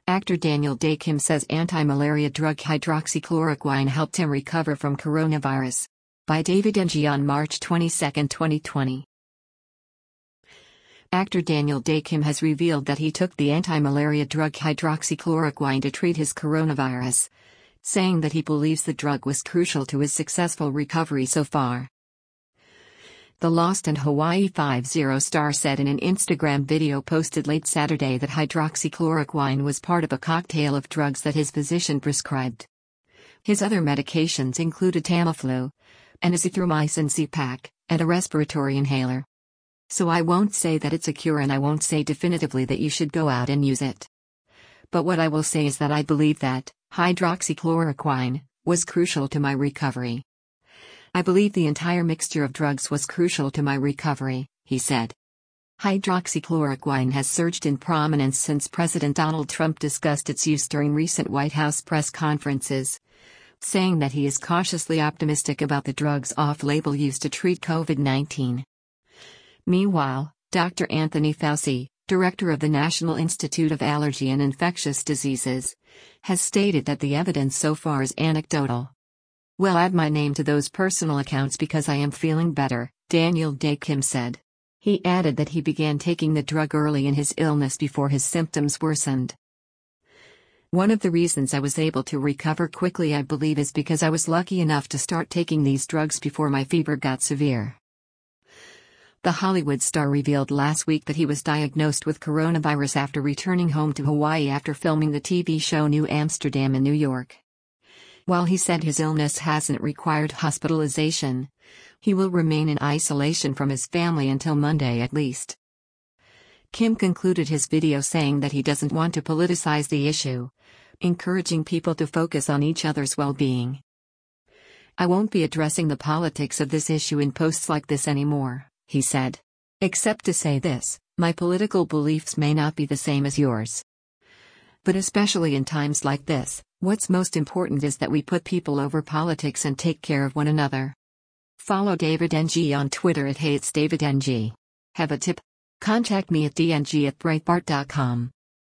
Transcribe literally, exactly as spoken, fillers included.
Actor Daniel Dae Kim says anti-malaria drug hydroxychloroquine helped him recover from coronavirus. By David Ng on March twenty-second, twenty twenty. Actor Daniel Dae Kim has revealed that he took the anti-malaria drug hydroxychloroquine to treat his coronavirus, saying that he believes the drug was crucial to his successful recovery so far. The Lost in Hawaii Five-Zero star said in an Instagram video posted late Saturday that hydroxychloroquine was part of a cocktail of drugs that his physician prescribed. His other medications included Tamiflu, an azithromycin Z-Pak, and a respiratory inhaler. So I won't say that it's a cure and I won't say definitively that you should go out and use it. But what I will say is that I believe that hydroxychloroquine was crucial to my recovery. I believe the entire mixture of drugs was crucial to my recovery, he said. Hydroxychloroquine has surged in prominence since President Donald Trump discussed its use during recent White House press conferences, saying that he is cautiously optimistic about the drug's off-label use to treat COVID nineteen. Meanwhile, Doctor Anthony Fauci, director of the National Institute of Allergy and Infectious Diseases, has stated that the evidence so far is anecdotal. "Well, add my name to those personal accounts because I am feeling better," Daniel Dae Kim said. He added that he began taking the drug early in his illness before his symptoms worsened. "One of the reasons I was able to recover quickly, I believe, is because I was lucky enough to start taking these drugs before my fever got severe." The Hollywood star revealed last week that he was diagnosed with coronavirus after returning home to Hawaii after filming the T V show New Amsterdam in New York. While he said his illness hasn't required hospitalization, he will remain in isolation from his family until Monday at least. Kim concluded his video saying that he doesn't want to politicize the issue, encouraging people to focus on each other's well-being. "I won't be addressing the politics of this issue in posts like this anymore," he said. "Except to say this, my political beliefs may not be the same as yours. But especially in times like this, what's most important is that we put people over politics and take care of one another." Follow David Ng on Twitter at HeyIt'sDavidNG. Have a tip? Contact me at d n g at breitbart dot com.